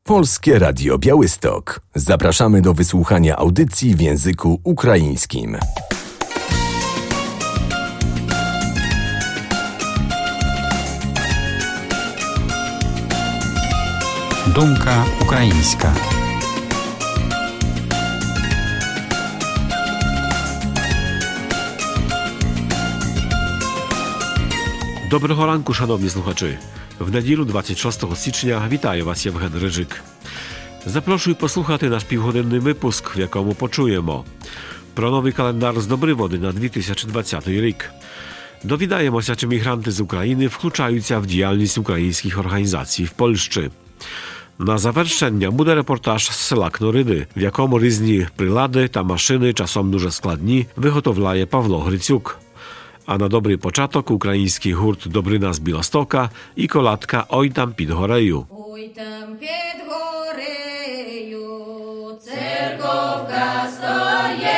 Polskie Radio Białystok. Zapraszamy do wysłuchania audycji w języku ukraińskim. Думка українська. Доброго ранку, шановні слухачі. В неділю 26 січня вітає вас Євген Рижик. Запрошую послухати наш півгодинний випуск, в якому почуємо про новий календар з Добриводи на 2020 рік. Довідаємося, чи мігранти з України включаються в діяльність українських організацій в Польщі. На завершення буде репортаж з села Кнориди, в якому різні прилади та машини, часом дуже складні, виготовляє Павло Грицюк. А на добрий початок український гурт «Добрина з Білостока» і колядка «Ой там під горею». Ой там під горею церковка стоїть,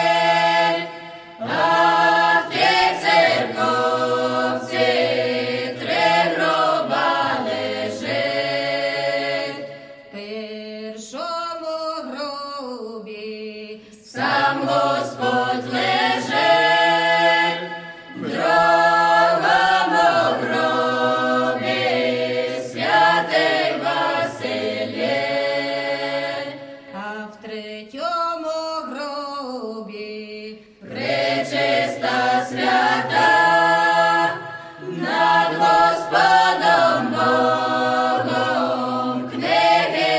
а в тій церковці три гроба лежить. В першому гробі сам Господь лежить, в другому гробі святий Василій, а в третьому гробі пречиста свята над Господом Богом книги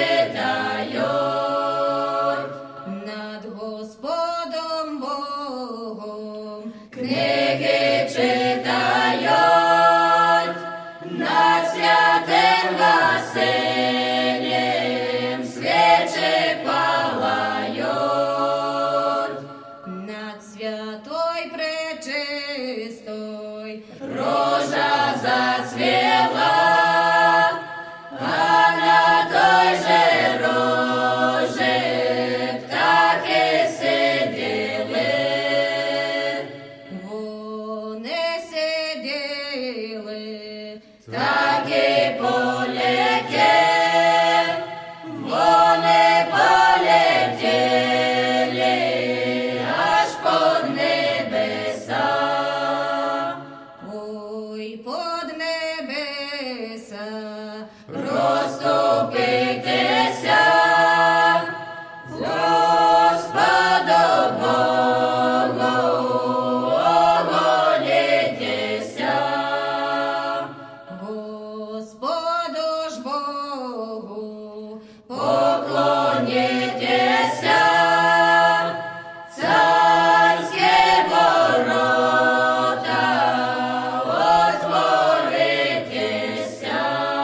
читають, над Господом Богом книги читають, над святим Василієм свічі палають, над святой пречистой рожа зацвіла, а на той же рожі птахи сиділи. Вони сиділи, птахи полетіли, вони полетіли аж под небеса. Ой, под небеса розступитися, Господу Богу оголітися. Господу ж Богу поклонітеся, царські ворота отворитеся.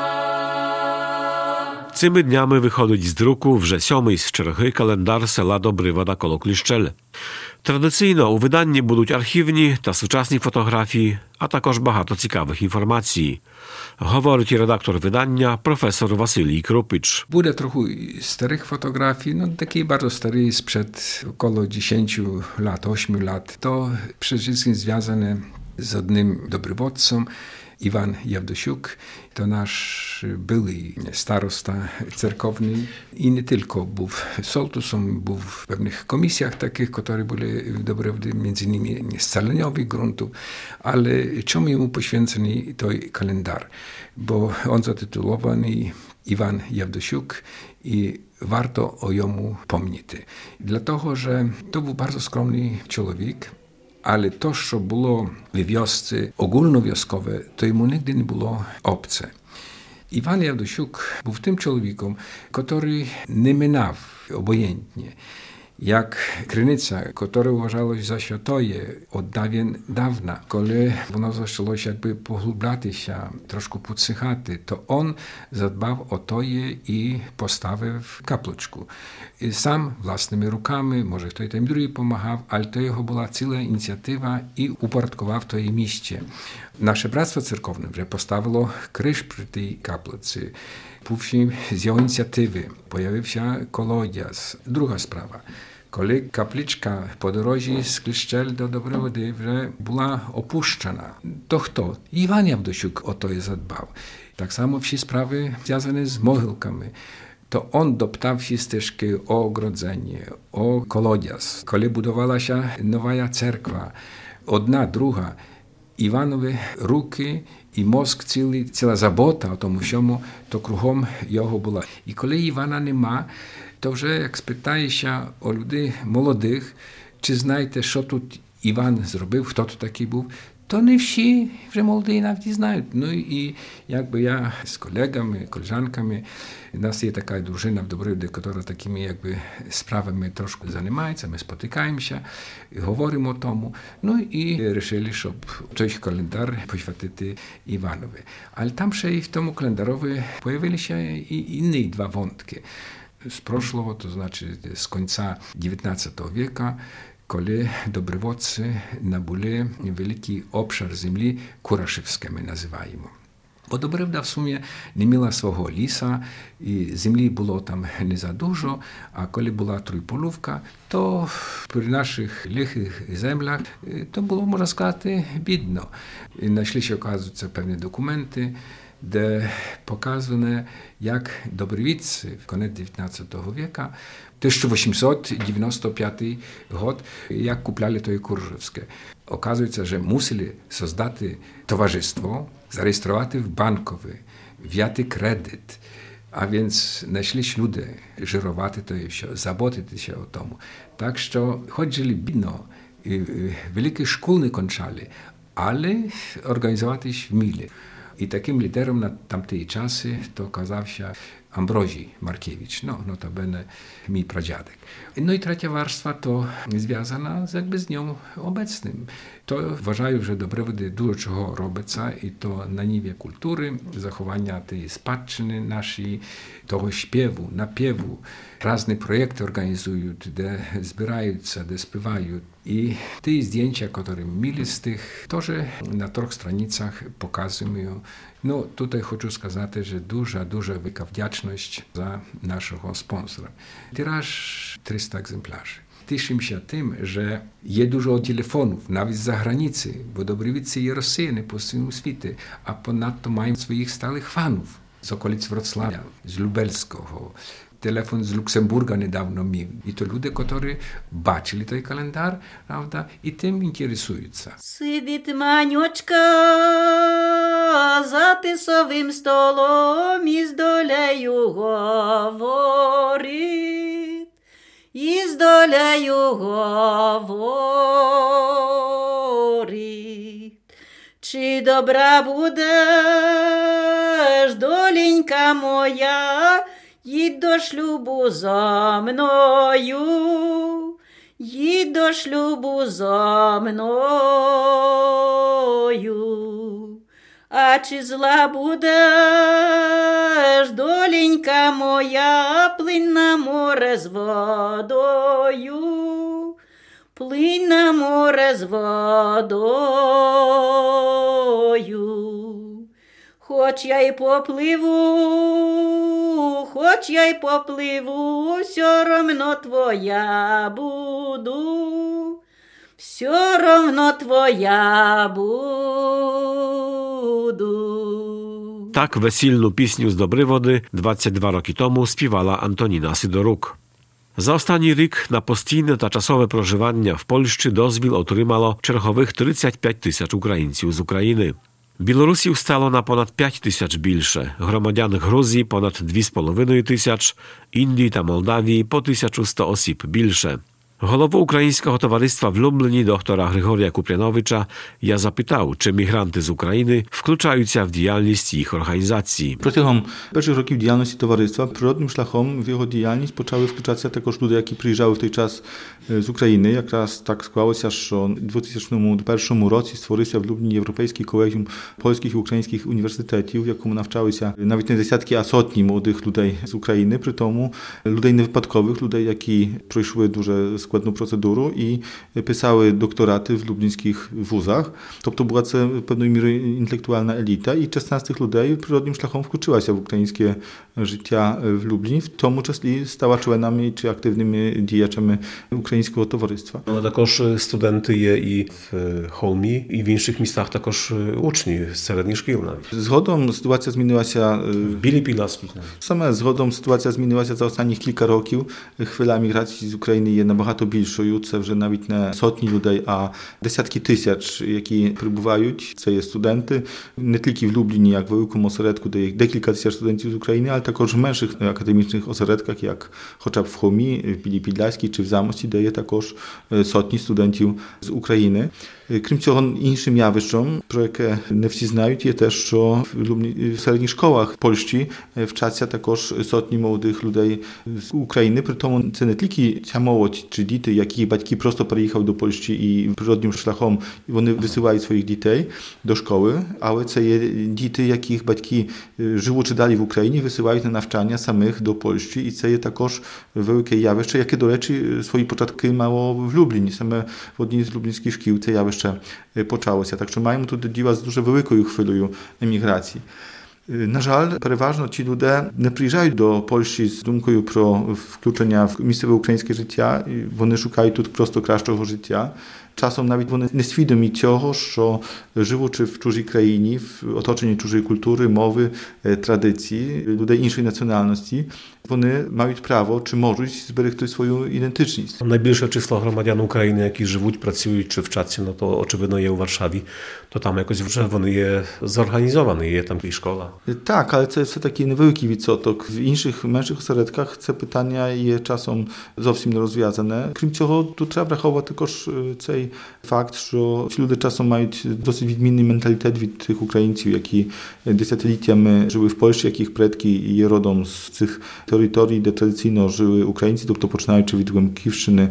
Цими днями виходить з друку вже 7-й з черги календар села Добривода коло Кліщель. Традиційно у виданні будуть архівні та сучасні фотографії, а також багато цікавих інформацій. Говорить і редактор видання професор Василій Крупич. Буде трохи старих фотографій, такі bardzo старі, sprzed około 10 lat, 8 lat. To przede wszystkim związane z одним добриводцем, Iwan Jawdosiuk, to nasz były starosta cerkowny i nie tylko był sołtusem, był w pewnych komisjach takich, które były w Dobrywody, między innymi scaleniowych gruntów, ale czemu jemu poświęcony to kalendar? Bo on zatytułowany Iwan Jawdosiuk i warto o jemu pomnieć. Dlatego, że to był bardzo skromny człowiek, ale to, що було в wiosce ogólnowioskowe, to йому nigdy nie było obce. Iwan Jawdosiuk був тим чоловіком, який не минав obojętnie. Jak krynica, która uważała się za świętoje od dawna, kiedy ono zaczęło się jakby pogłębiać się, troszkę podsychać, to on zadbał o to i postawił w kapliczku. Sam własnymi rukami, może ktoś tam drugi pomagał, ale to jego była cała inicjatywa i uporządkował to jej miejsce. Nasze bractwo cerkowne вже поставило криш при тій каплиці. Później z jego inicjatywy pojawił się kolodiaz. Druga sprawa. Коли капличка по дорозі з Кліщель до Добриводи вже була опущена, то хто? Іван Явдощук ото і задбав. Tak samo всі справи зв'язані з могилками. To on doptał ścieżki o ogrodzenie, o kolodiaz. Kiedy budowała się nowa cerkwa, одна, druga, Іванові руки і мозк ціла забота о тому всьому, то кругом його була. І коли Івана нема, то вже як спитаєшся у людей молодих, чи знаєте, що тут Іван зробив, хто тут такий був, to nie всі вже молоді навіть знають. Ну і якби я з колегами, колежанками, у нас є така дружина в Добривді, яка такими якби справами трошки займається, ми спотикаємося, говоримо о тому. Ну і вирішили, щоб той календар посвятити Іванові. Але там ще і в тому календарові з'явилися і інші два wątki. З прошлого, то значить з кінця 19 віка, коли добровольці набули великий обшар землі, Курашевське ми називаємо. Бо Добривда в сумі не мала свого ліса, і землі було там не за дуже, а коли була Труйполовка, то при наших лихих землях то було, можна сказати, бідно. І знайшлися, оказується, певні документи, де показане, як добровольці в кінці 19 віка, 1895 год, як купляли той Курашевське. Оказується, що мусили создати товариство, зареєструвати в банкові, взяти кредит. А więc знайшлись люди жирувати то і все, заботитися о тому. Так що, хоч жили бідно, великі школи не кончали, але організуватись вміли. І таким лідером на тамті часи то оказався Амброзій Маркевич, notabene мій прадядek. Ну і третя warstwa то зв'язана якби з днем обecnym. То вважаю, що Добриводи дуже чого робиться, і то на ниві культури, заховання тієї спадщини нашої, того śpiewu, напіву. Різні проєкти організують, де збираються, де співають. І ті здjęcia, які мали з тих, теж на 3 страницях показуємо. Ну, tutaj хочу сказати, що дуже велика вдячність за нашого спонсора. Тираж 300 екземплярів. Тішимося тим, що є дуже телефонів, навіть з-за границі, бо добровольці є розсіяні по всьому світі, а понадто маємо своїх сталих фанів з околиць Вроцлавia, з Lubelskiego. Telefon z Luksemburga niedawno miał. I to ludzie, którzy bачили той календар, prawda, i tym interesuються. Сидить Манючка за тисовим столом і з долею говорить, і з долею говорить. Чи добра будеш, доленька моя, їдь до шлюбу за мною, їдь до шлюбу за мною. А чи зла будеш, доленька моя, плинь на море з водою, плинь на море з водою. Хоч я й попливу, все равно твоя буду, все равно твоя буду. Так весільну пісню з Добриводи 22 роки тому співала Антоніна Сидорук. За останній рік на постійне та часове проживання в Польщі дозвіл отримало чергових 35 тисяч українців з України. Білорусів стало на понад 5 тисяч більше, громадян Грузії понад 2,5 тисяч, Індії та Молдавії по 1100 осіб більше. Голову Українського товариства в Любліні доктора Григорія Купряновича я запитав, чи мігранти з України включаються в діяльність їх організації. Протягом перших років діяльності товариства природним шляхом в його діяльність почали включатися також люди, які приїжджали в той час з України. Якраз так склалося, що у 2001 році створився в Любліні Європейський колегіум польських і українських університетів, в якому навчалися навіть не десятки, а сотні молодих людей з України, при тому людей невипадкових, людей, які пройшли дуже складну процедуру і писали докторати в люблінських вузах. Тобто була це певною мірою інтелектуальна еліта, і частина з цих людей природним шляхом включилася в українське життя в Любліні, в тому числі стала членами чи активними діячами українського товариства. Але також студенти є і в Холмі, і в інших містах також учні з середніх шкіл навіть. Згодом ситуація змінилася. Білі Підласки. Саме згодом ситуація змінилася за останніх кілька років. Хвиля міграції з України є набагато більшою. Це вже навіть не сотні людей, а десятки тисяч, які прибувають. Це є студенти не тільки в Любліні, як в великому осередку, де є декілька тисяч студентів з України, але також в менших академічних осередках, як хоча б в Холмі, в Білій Підляській чи в Замості, де є також сотні студентів з України. Крім цього, іншим явищем, про яке не всі знають, є те, що в середніх школах Польщі вчаться також сотні молодих людей з України. При тому це не тільки ця молодь чи діти, які батьки просто переїхали до Польщі і природним шляхом вони висилають своїх дітей до школи, але це є діти, яких батьки, живучи далі в Україні, висилають на навчання самих до Польщі. І це є також велике явище, яке, до речі, свої початки мало в Любліні. Саме в одній з люблінських шкіл це явище почалося. Так що маємо тут діла з дуже великою хвилею еміграції. На жаль, переважно ці люди не приїжджають до Польщі з думкою про включення в місцеве українське життя. Вони шукають тут просто кращого життя. Часом навіть вони не свідомі цього, що живучи в чужій країні, в оточенні чужої культури, мови, традиції, людей іншої національності, вони мають право чи можуть зберегти свою ідентичність. Найбільше число громадян України, які живуть, працюють чи вчаться, no to очевидно є у Варшаві, то там якось вже вони є зорганізовані, є там і школа. Так, але це все-таки невеликий відсоток. В інших, менших осередках це питання є часом зовсім не розв'язане. Крім цього, тут треба враховувати також цей факт, що ці люди часом мають досить відмінний менталітет від тих українців, які десятиліттями жили в Польщі, яких предки є родом з цих територій, де традиційно жили українці, тобто починаючи від Лемківщини,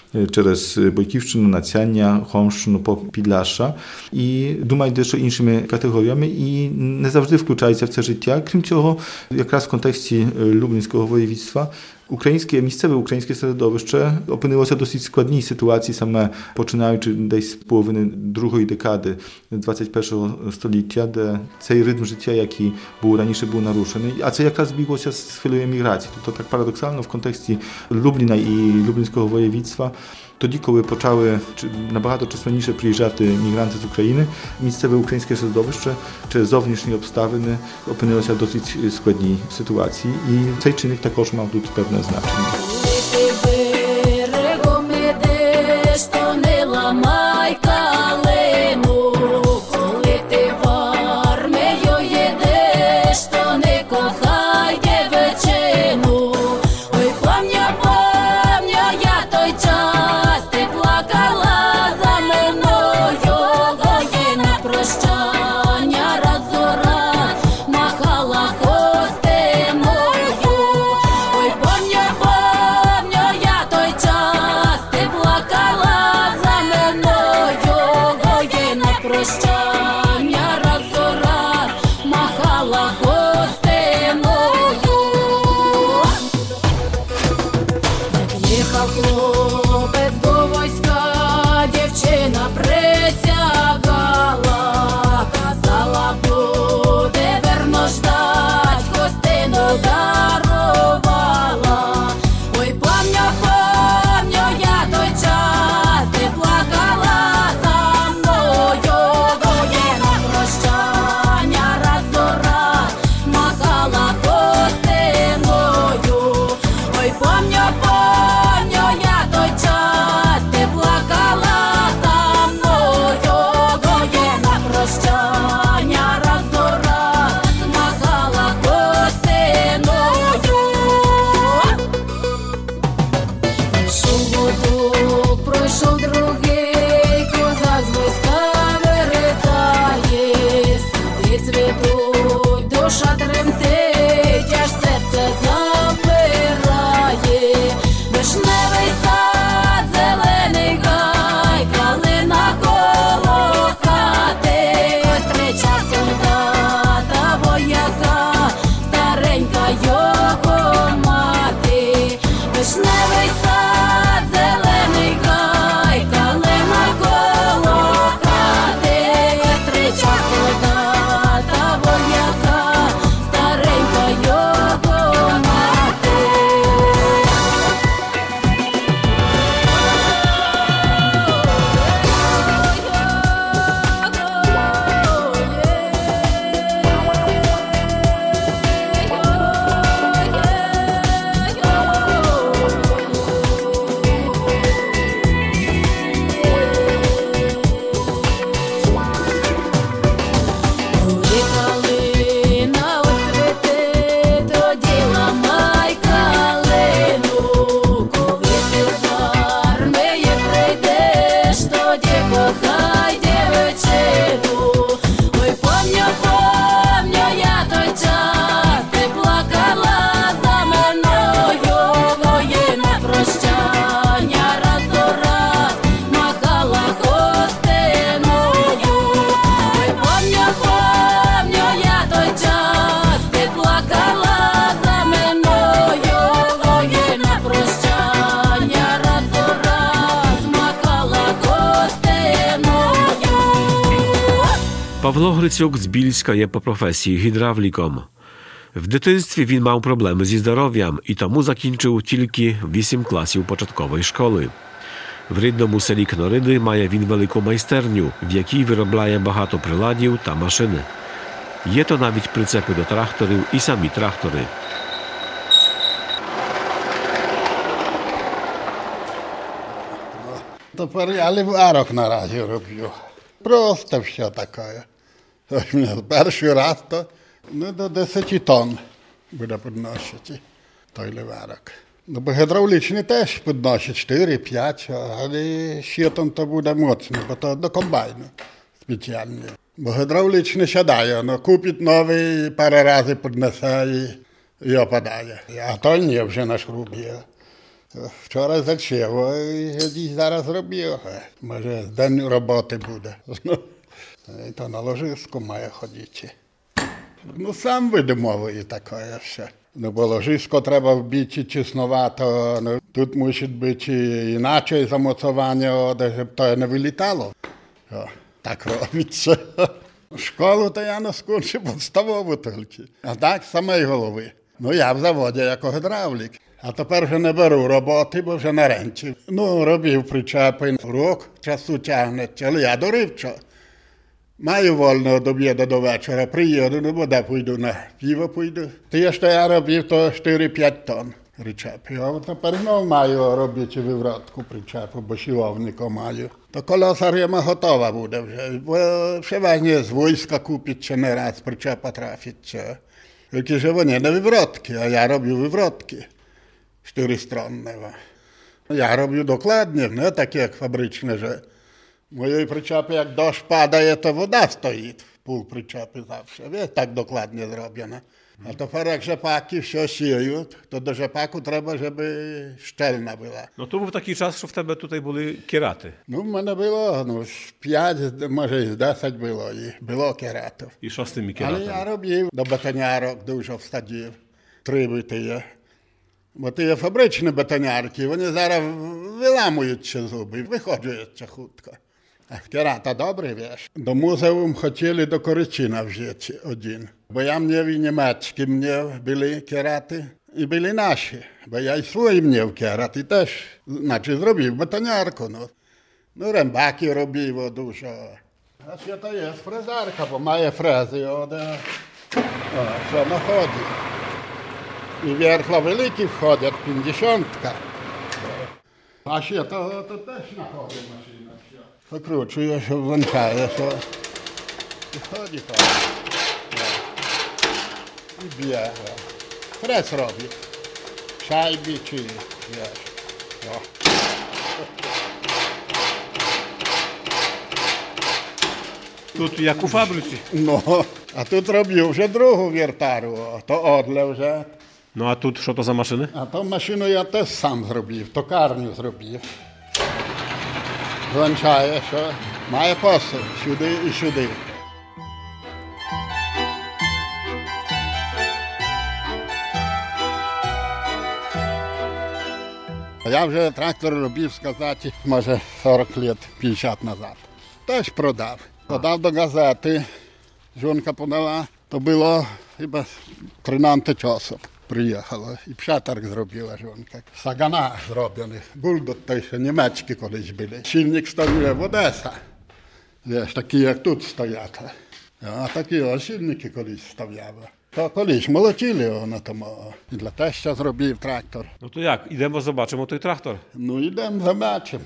через Бойківщину, Нацяння, Хомщину, по Підляшша. І думають дещо іншими категоріями і не завжди включаються в це життя. Крім цього, якраз в контексті Люблінського воєвідства місцеве українське середовище опинилося в досить складній ситуації, саме починаючи десь з половини другої декади XXI століття, де цей ритм життя, який був раніше, був нарушений. А це якраз збіглося з хвилею еміграції. Тобто так парадоксально в контексті Любліна і Люблінського воєвідства. Тоді, коли почали набагато численніше приїжджати мігранти з України, місцеве українське середовище через зовнішні обставини опинилося в досить складній ситуації. І цей чинник також мав тут певне значення. Помню, я Павло Грицюк з Більська є по професії гідравліком. В дитинстві він мав проблеми зі здоров'ям і тому закінчив тільки 8 класів початкової школи. В рідному селі Кнориди має він велику майстерню, в якій виробляє багато приладів та машини. Є то навіть прицепи до тракторів і самі трактори. Тепер я ливарок наразі роблю. Просто все таке. Перший раз то до 10 тонн буде підносити той ливарок. Ну, бо гідравлічний теж підносить 4-5, але щитом то буде моцно, бо то до комбайну спеціальний. Бо гідравлічний сядає, ну, купить новий, пару разів піднесе і опадає. А то ні, вже на шрубі. Вчора зачем, і зараз робив. Може, день роботи буде. І то на ложиску має ходити. Ну, сам видумовує таке все. Ну, бо ложиско треба вбити чеснувато, ну, тут мусить бути іначе замоцування, щоб то не вилітало. О, так робиться. Школу то я не скончив підставову тільки. А так, з самої голови. Ну, я в заводі як гідравлік. А тепер вже не беру роботи, бо вже на ренті. Ну, робив причепи, рок часу тягне, але я доривчо. Маю вольного до обіду до вечора, приїду, ну, бо де пойду, на пиво пойду. Те, що я робив, то 4-5 тонн причепів. А тепер знову маю робити вивратку причепу, бо шивовника маю. То колеса рима готова буде вже, бо переважно з війська купить, чи не раз причепа трафить. Тільки ж вони не вивратки, а я роблю вивратки. 4-стронне. Я роблю докладні, не такі, як фабричні. Моєї причепи, як дощ падає, то вода стоїть в пул причепи завжди. Ось так докладні зроблено. А тепер, як жепаки все сіють, то до жепаку треба, щоб щельна була. Ну, то був такий час, що в тебе тут були керати. Ну, в мене було, 5, може, і 10 було, і було кератів. І що з тими кератами? Але я робив до бетонярок, дуже всадив, 3 бити. Бо ті фабричні бетонярки, вони зараз виламуються зуби, виходжуються хутко. А керата добрий віж. До музею хотіли до Коричина взяти один. Бо я мав і німецькі були керати, і були наші. Бо я й свої мав керати теж, значить, зробив бетонярку. Ну, рембаки робив дуже. А ще то є фрезарка, бо має фрези, що на ході. І верхла великі входять, 50-ка. А ще то теж на ході машина. Покручуєш, вванчаєш, і ходить. І б'є. Фрез робить. Шайби чи б'єш. Тут як у фабриці. Ну, а тут робив вже другу вертару, то одле вже. Ну, а тут що то за машини? А то машину я теж сам зробив, токарню зробив. Вванчає, що має посуд сюди і сюди. Я вже трактор робив, сказати, може 40 років, 50 назад. Теж продав. Подав до газети, жінка подала, то було хіба 13 часу. Приїхала і пшатарк зробила жінка. Сагана зроблений. Бульдот той, що німецькі колись були. Щільник стоїть в Одеса. Віж, такі, як тут стоять. А такі ось щільники колись ставляли. То колись молотили на тому. І для теща зробив трактор. Ну то як, ідемо побачимо той трактор? Ну, йдемо, побачимо.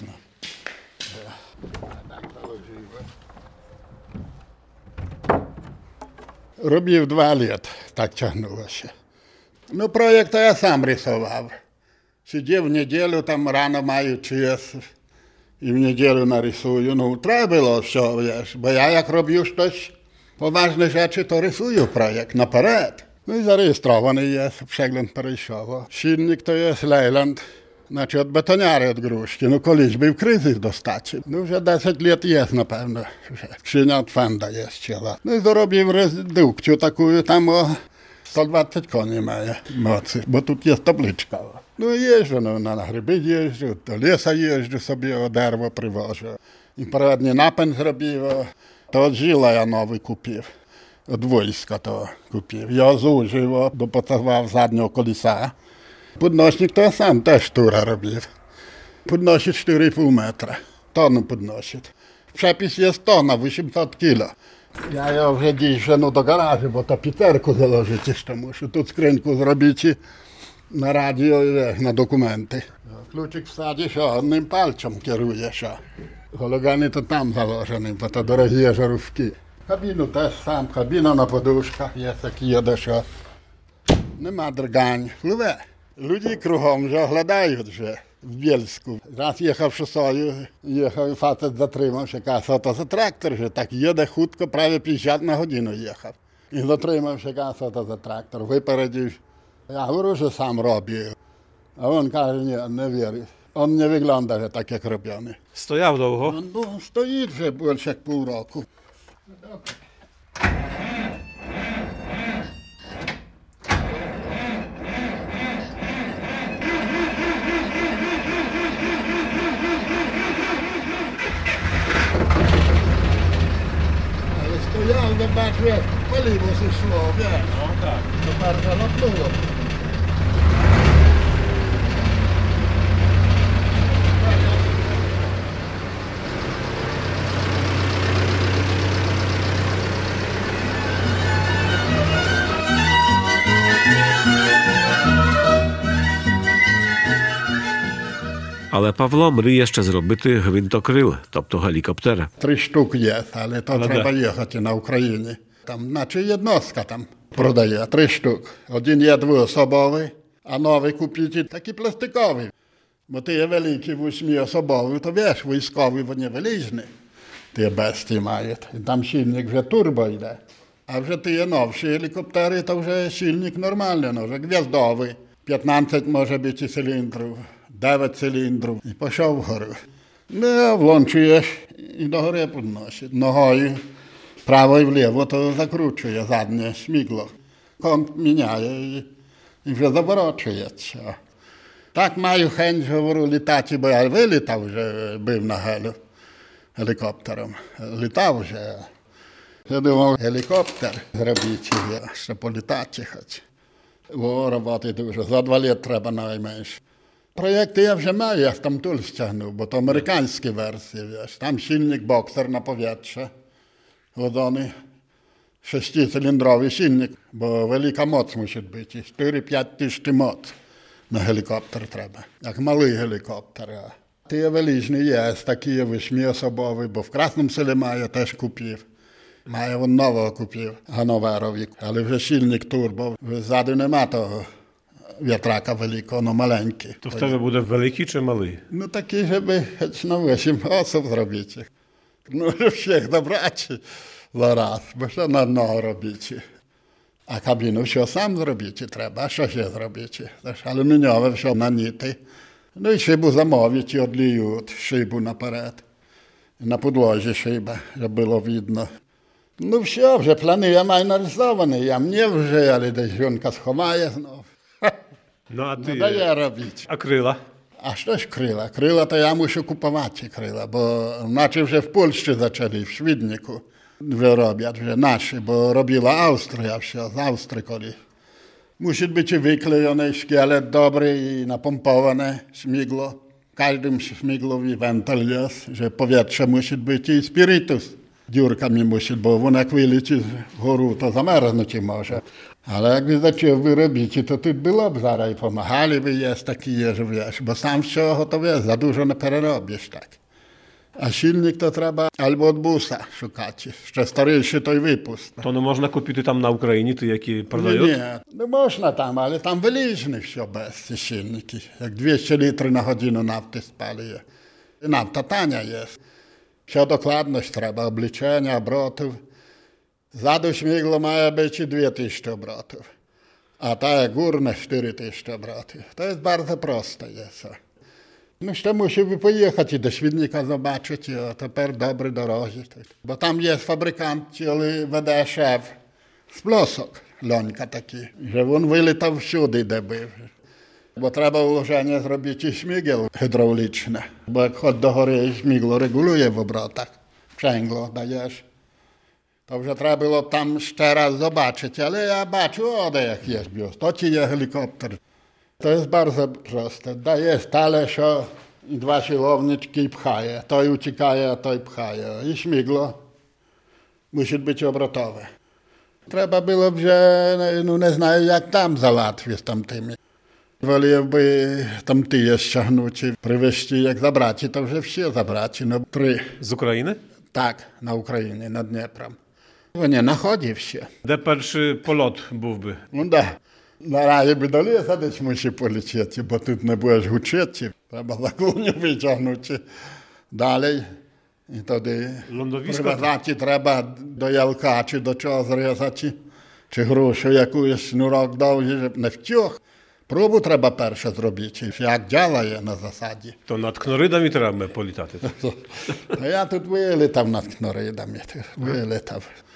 Робив 2 роки, так тягнулося. Ну, проєкт я сам рисував. Сидів в неділю, там рано маю час, і в неділю нарисую. Ну, треба було все, бо я як роблю щось поважні речі, то рисую проєкт наперед. Ну, і зареєстрований є, Пшегланд перейшов. Щільник то є Лейланд, значить, від бетоняри від Грушки. Ну, колись був кризис достатньо. Ну, вже 10 років є, напевно. Шиня від Фенда є ще. Ну, і заробив редукцію таку, там 120 коней має моці, бо тут є табличка. Ну, їжджу, на гриби їжджу, до лісу їжджу собі, дерево привожу. І передній напин зробив, То жила я новий купив. Від війська того купив. Я зужив, допотував заднього колеса. Підносник то сам теж тура робив. Підносить 4,5 метра. Тонну підносить. Przepis jest tona, 800 kilo. Ja вже дійшов до гаражу, бо то пітерку заложити, що мушу тут скриньку зробити на радіо і на документи. Ключик всадиш, а одним пальцем керуєш. Гологани то там заложені, бо то дорогі жаровки. Кабіну теж сам, кабіна на подушках є, як їдеш. Нема дргань, пливе. Люди кругом вже оглядають вже. В Бєльську. Раз їхав шосою, їхав і фацет затримався, каже, то за трактор же, так їде хутко, правильно 50 на годину їхав. І затримався, каже, то за трактор, випередив. Я говорю, що сам робив. А він каже, ні, не вірить. Він не виглядає так, як роблений. Стояв довго? Ну, стоїть вже більше як півроку. Я бачу, паліво зійшло, вірно. Тепер залопнуло. Але Павло мріє ще зробити гвинтокрил, тобто гелікоптер. 3 штуки є, але то треба їхати на Україні. Там, наче єдностка там продає, 3 штуки. Один є двоособовий, а новий купити такі пластикові. Бо ті є великі 8-особові, то веш, військові, вони величні. Ті бесті мають. І там щільник вже турбо йде. А вже ті є новші гелікоптери, то вже щільник нормальний, вже гвіздовий. 15 може бути циліндрів. 9 циліндрів. І пішов вгору. Ну, влончуєш і догори підносить. Ногою право і вліво, то закручує заднє шмігло. Конт міняє і вже заворочується. Так маю хень, говорю, літати, бо я вилітав вже, був на гелікоптером. Літав вже. Я думав, гелікоптер зробити, щоб політати хоч. О, роботи дуже. За 2 роки треба найменше. Проєкти я вже маю, я там туль стягнув, бо то американські версії, віж. Там щільник боксер на повітря. Вони 6-циліндровий щільник, бо велика моць мусить бути. 4-5 тисяч моць на гелікоптер треба, як малий гелікоптер. Ті величні є, такі 8-особові, бо в Красному Селі маю, теж купив. Маю він нового купив, Гановерові, але вже щільник турбо, ззаду нема того. Вітрака великого, але маленький. То в тебе буде великий чи малий? Ну, такий, щоб на 8 осіб зробити. Ну, всіх добрати зараз, бо що на одного робити. А кабіну все сам зробити треба, а що ще зробити? Алюмініове все наніти. Ну, і шибу замовити, одліють шибу наперед. На підложі шиба, щоб було видно. Ну, все, вже плани я маю нарисовані, а мені вже, але десь жінка сховає знову. Ну, а ти... Не дає робити. А крила? А що ж крила? Крила то я мушу купувати крила, бо наче вже в Польщі почали, в Швіднику вже роблять, вже наші, бо робила Австрія все, з Австрії коли. Мусить бути виклеєний шкелет добрий і напомповане шмігло. В кожному шміглові вентиль є, що повітря мусить бути і спіритус. Дюрками мусить, бо воно як вилетить вгору, то замерзнути може. Але якби почав би робити, то тут було б зараз і помагали б є такі живеш, бо сам все готове, задуже не переробиш так. А щільник то треба або від буса шукати, ще старіший той випуск. То не можна купити там на Україні, ті, які продають? Ні, не можна там, але там величні все без ці щільники, як 200 літрів на годину нафти спалює. І нафта таня є. Все докладність треба, облічення, оборотів. Ззаду шмігло має бути 2000 оборотів, а та гурна 4000 оборотів. То є дуже просто є. Ну, ще мусив поїхати до Швідника побачити, а тепер добрі дороги. Бо там є фабрикант, який веде шеф з Плосок, Льонька такий. Вже він вилітав всюди, де був. Бо треба вложення зробити і шмігел гідравлічне. Бо як ход до гори, шмігло регулює в оборотах. Шенгло даєш. To вже треба було б там ще раз zobaczyć, ale ja baczył, jak jeździł. To ci jest helikopter. To jest bardzo proste. Daje talerzo i 2 siłowniczki i pchaje. To i uciekaje, a to i pchaje. I śmigło musi być obrotowe. Trzeba było, że nie znają jak tam załatwić z tamtymi. Woliłby tamty je ściągnąć i przywieźć, jak zabrać, to вже все zabrać. No 3. З України? Tak, na Ukrainie, nad Dnieprem. Nie nachodzi się. Де перший польот був би? No da. Na razie by do lesa dać musi polecieć, bo tu nie byłeś uczyć. Trzeba za głównie wyciągnąć dalej. I wtedy Lądowisko? prywatnie trzeba do jalka, czy do czego zrezać, czy gruszę jakąś sznurok dać, żeby nie wciął. Próbu trzeba pierwsze zrobić, jak działa na zasadzie. То над Кноридами треба політати. No ja tu wyletam nad Knorydami, wyletam.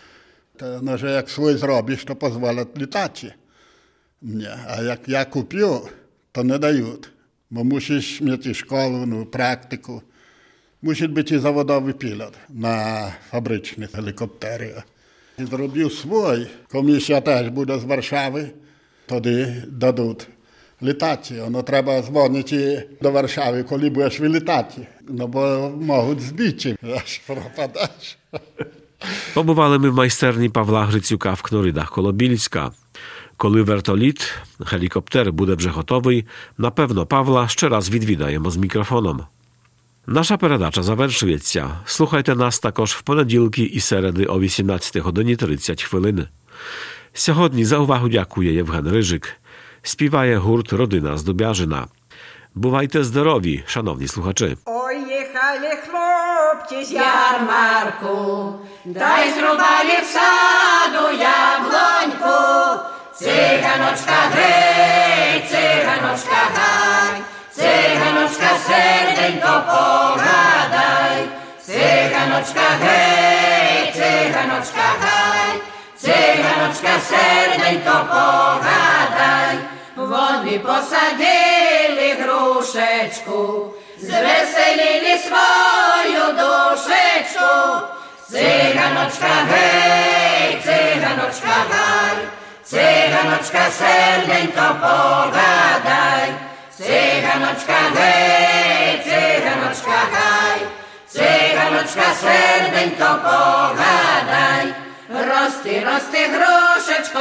No, że jak swój zrobisz, to pozwolą latać mnie. A jak ja kupił, to nie dają. Bo musisz mieć i szkołę, no, praktyku. Musi być i zawodowy pilot na fabryczne helikoptery. Zrobił swój, komisja też bude z Warszawy, wtedy dadzą latać. Ono trzeba dzwonić do Warszawy, kiedy będziesz wylatać. No bo mogą zbić, aż propadasz. Побували ми в майстерні Павла Грицюка в Кноридах коло Більська. Коли вертоліт, helikopter буде вже готовий, напевно, Павла ще раз відвідаємо з мікрофоном. Наша передача завершується. Слухайте нас також в понеділки і середи о 18 годині 30 хвилин. Сьогодні за увагу дякує Євген Рижик. Співає гурт «Родина з Дубяжина». Бувайте здорові, шановні слухачі. Ой, їхали хлопці з Ярмарку, дай зрубали в саду яблоньку. Циганочка гей, циганочка гай, циганочка серденько погадай. Циганочка гей, циганочка гай, циганочка серденько погадай. Вони посадили грушечку, звеселили свою душечку. Циганочка гей, циганочка гай, циганочка серденько погадай. Циганочка гей, циганочка гай, циганочка серденько погадай. Рости, рости, грушечко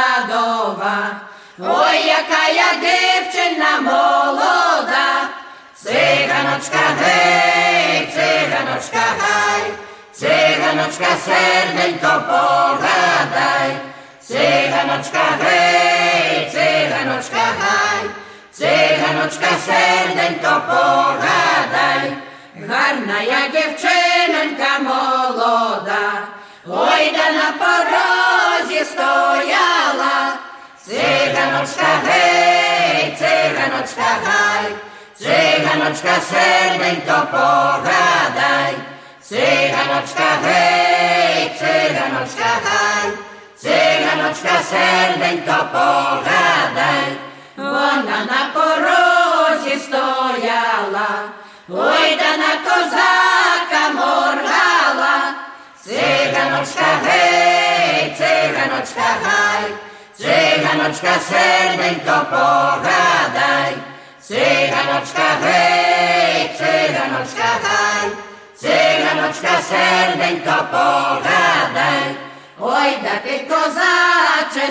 садова, ой, яка я дівчина молода. Циганочка гей, циганочка гай, циганочка серденько погадай. Циганочка гей, циганочка гай, циганочка серденько погадай. Гарна я дівчинонька молода, ой, да на порозі стояла. Циганочка гей, циганочка гай, циганочка серденько погадай. Циганочка гей, циганочка гай, циганочка серденько погадай. Вона на порозі стояла, ой, да на козака моргала. Циганочка гей, циганочка гай, циганочка серденько погадай. Циганочка гей, циганочка гай, циганочка серденько погадай. Ой, да ти козаче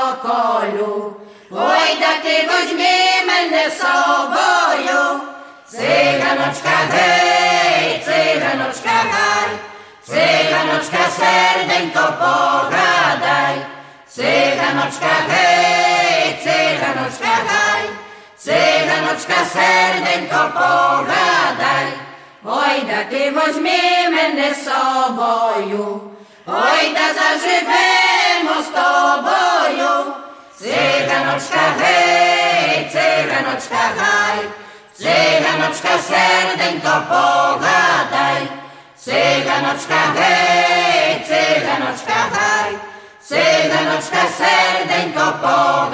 соколю, ой, да ти возьми мене з собою. Циганочка гей, циганочка гай, циганочка серденько погадай. Циганочка гей, циганочка гай, циганочка серденько погадай. Ой, да ти возьми мене з собою, ой, да заживемо з тобою. Циганочка гей, циганочка гай, циганочка серденько погадай. Циганочка гей, циганочка гай, циганочка серденько погадай.